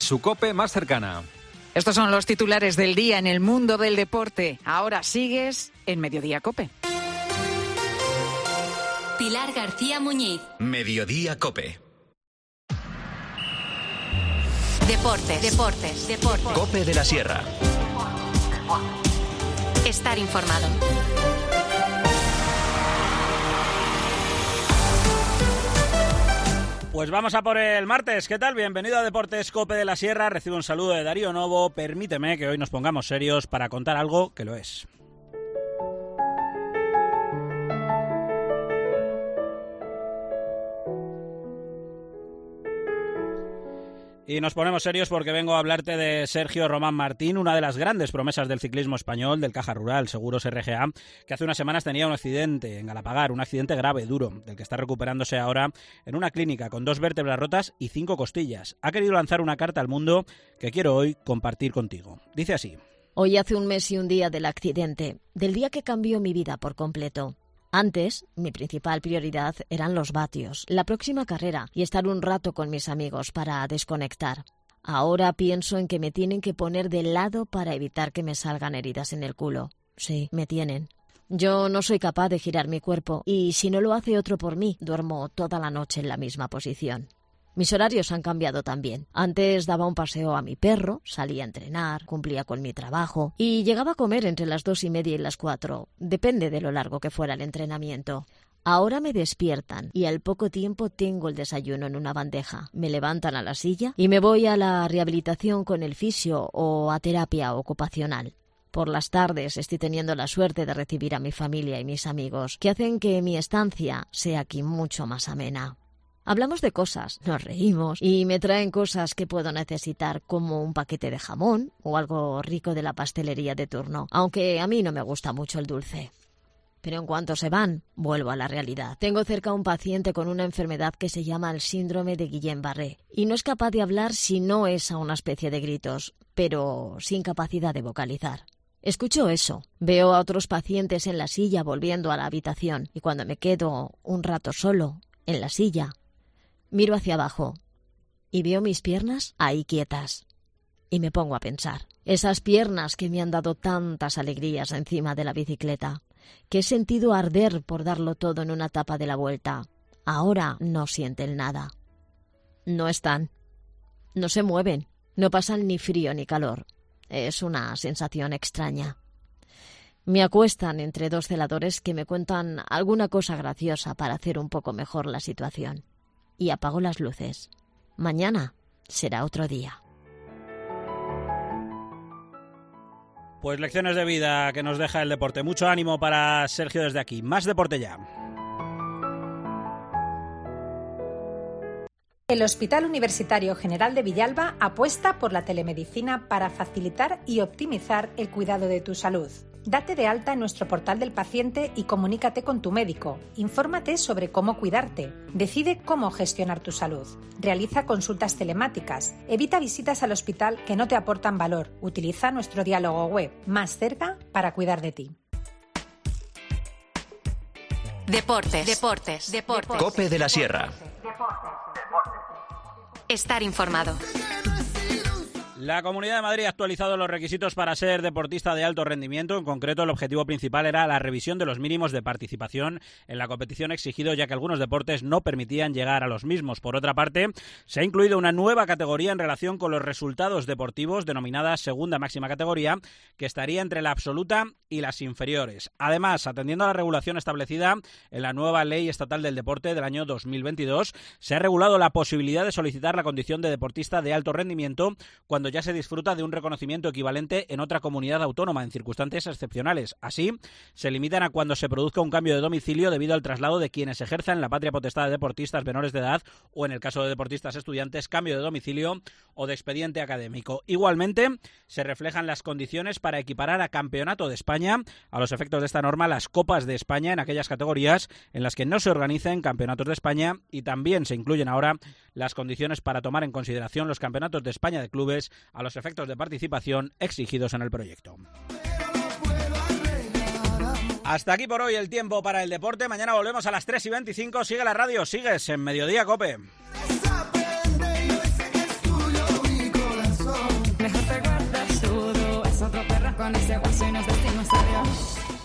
su COPE más cercana. Estos son los titulares del día en el mundo del deporte. Ahora sigues en Mediodía COPE. Pilar García Muñiz. Mediodía COPE. Deportes. COPE de la Sierra. Estar informado. Pues vamos a por el martes. ¿Qué tal? Bienvenido a Deportes COPE de la Sierra. Recibo un saludo de Darío Novo. Permíteme que hoy nos pongamos serios para contar algo que lo es. Y nos ponemos serios porque vengo a hablarte de Sergio Román Martín, una de las grandes promesas del ciclismo español, del Caja Rural Seguros RGA, que hace unas semanas tenía un accidente en Galapagar, un accidente grave, duro, del que está recuperándose ahora en una clínica con 2 vértebras rotas y 5 costillas. Ha querido lanzar una carta al mundo que quiero hoy compartir contigo. Dice así. Hoy hace un mes y un día del accidente, del día que cambió mi vida por completo. Antes, mi principal prioridad eran los vatios, la próxima carrera y estar un rato con mis amigos para desconectar. Ahora pienso en que me tienen que poner de lado para evitar que me salgan heridas en el culo. Sí, me tienen. Yo no soy capaz de girar mi cuerpo y si no lo hace otro por mí, duermo toda la noche en la misma posición. Mis horarios han cambiado también. Antes daba un paseo a mi perro, salía a entrenar, cumplía con mi trabajo y llegaba a comer entre las 2:30 y las 4. Depende de lo largo que fuera el entrenamiento. Ahora me despiertan y al poco tiempo tengo el desayuno en una bandeja. Me levantan a la silla y me voy a la rehabilitación con el fisio o a terapia ocupacional. Por las tardes estoy teniendo la suerte de recibir a mi familia y mis amigos, que hacen que mi estancia sea aquí mucho más amena. Hablamos de cosas, nos reímos y me traen cosas que puedo necesitar como un paquete de jamón o algo rico de la pastelería de turno, aunque a mí no me gusta mucho el dulce. Pero en cuanto se van, vuelvo a la realidad. Tengo cerca a un paciente con una enfermedad que se llama el síndrome de Guillain-Barré y no es capaz de hablar si no es a una especie de gritos, pero sin capacidad de vocalizar. Escucho eso, veo a otros pacientes en la silla volviendo a la habitación y cuando me quedo un rato solo, en la silla, miro hacia abajo y veo mis piernas ahí quietas y me pongo a pensar. Esas piernas que me han dado tantas alegrías encima de la bicicleta, que he sentido arder por darlo todo en una etapa de la vuelta, ahora no sienten nada. No están, no se mueven, no pasan ni frío ni calor. Es una sensación extraña. Me acuestan entre 2 celadores que me cuentan alguna cosa graciosa para hacer un poco mejor la situación. Y apago las luces. Mañana será otro día. Pues lecciones de vida que nos deja el deporte. Mucho ánimo para Sergio desde aquí. Más deporte ya. El Hospital Universitario General de Villalba apuesta por la telemedicina para facilitar y optimizar el cuidado de tu salud. Date de alta en nuestro portal del paciente y comunícate con tu médico. Infórmate sobre cómo cuidarte. Decide cómo gestionar tu salud. Realiza consultas telemáticas. Evita visitas al hospital que no te aportan valor. Utiliza nuestro diálogo web, Más cerca, para cuidar de ti. Deportes. COPE de la Sierra. Estar informado. La Comunidad de Madrid ha actualizado los requisitos para ser deportista de alto rendimiento. En concreto, el objetivo principal era la revisión de los mínimos de participación en la competición exigido, ya que algunos deportes no permitían llegar a los mismos. Por otra parte, se ha incluido una nueva categoría en relación con los resultados deportivos, denominada segunda máxima categoría, que estaría entre la absoluta y las inferiores. Además, atendiendo a la regulación establecida en la nueva Ley Estatal del Deporte del año 2022, se ha regulado la posibilidad de solicitar la condición de deportista de alto rendimiento cuando ya se disfruta de un reconocimiento equivalente en otra comunidad autónoma en circunstancias excepcionales. Así, se limitan a cuando se produzca un cambio de domicilio debido al traslado de quienes ejerzan la patria potestad de deportistas menores de edad o, en el caso de deportistas estudiantes, cambio de domicilio o de expediente académico. Igualmente, se reflejan las condiciones para equiparar a Campeonato de España, a los efectos de esta norma, las Copas de España en aquellas categorías en las que no se organicen Campeonatos de España, y también se incluyen ahora las condiciones para tomar en consideración los Campeonatos de España de clubes a los efectos de participación exigidos en el proyecto. Hasta aquí por hoy el tiempo para el deporte. Mañana volvemos a las 3:25. Sigue la radio, sigues en Mediodía COPE. con ese guaso y nos decimos adiós.